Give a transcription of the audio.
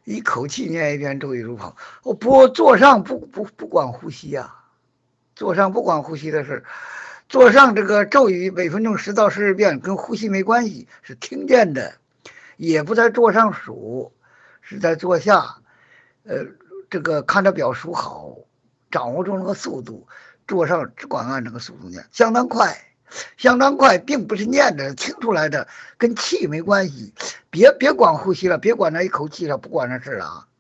一口气念一遍咒语如跑。我不坐上不管呼吸呀、坐上不管呼吸的事，坐上这个咒语每分钟10到12遍，跟呼吸没关系，是听见的，也不在坐上数，是在坐下，这个看着表数好，掌握住那个速度，坐上只管按这个速度念，相当快。相当快，并不是念的听出来的，跟气没关系。别管呼吸了，别管那一口气了，不管那事啊。